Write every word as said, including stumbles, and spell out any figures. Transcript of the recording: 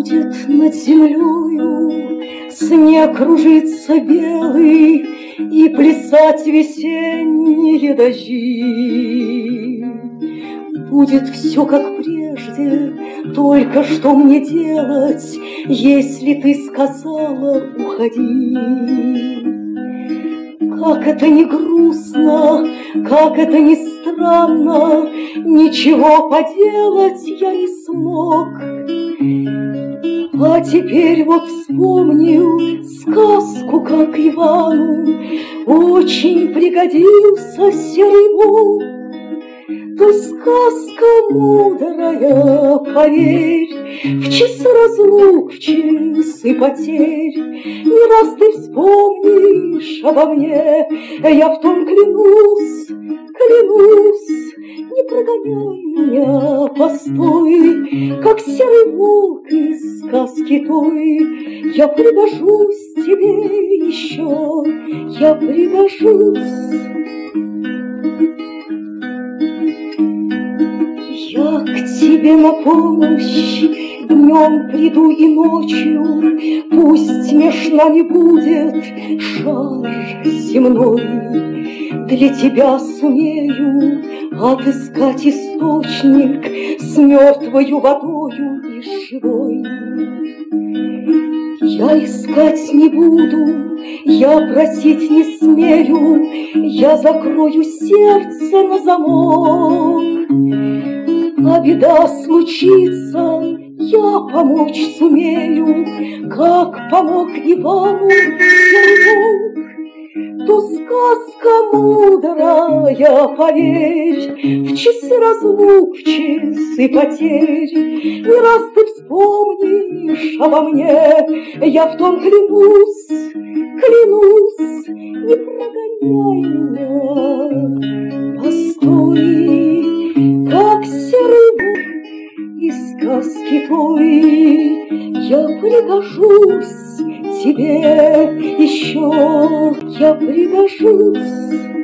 будет над землею снег кружиться белый и плясать весенние дожди. Будет все как прежде, только что мне делать, если ты сказала уходи? Как это не грустно, как это не странно, ничего поделать я не смог. А теперь вот вспомнил сказку, как Ивану очень пригодился серый волк. То сказка мудрая, поверь, в часы разлук, в часы потерь. Не раз ты вспомнишь обо мне, я в том клянусь, клянусь. Не прогоняй меня, постой, как серый волк из сказки той. Я пригожусь тебе еще, я пригожусь. Я к тебе на помощь днем приду и ночью, пусть меж нами будет шар земной. Для тебя сумею отыскать источник с мертвою водою и живой. Я искать не буду, я просить не смею, я закрою сердце на замок. А беда случится, я помочь сумею, как помог Ивану серый волк. То сказка мудрая, поверь, в часы разлук, в часы потерь. Не раз ты вспомнишь обо мне, я в том клянусь, клянусь. Не прогоняй меня, постой, как серый волк из сказки той. Я пригожусь тебе еще, я пригожусь.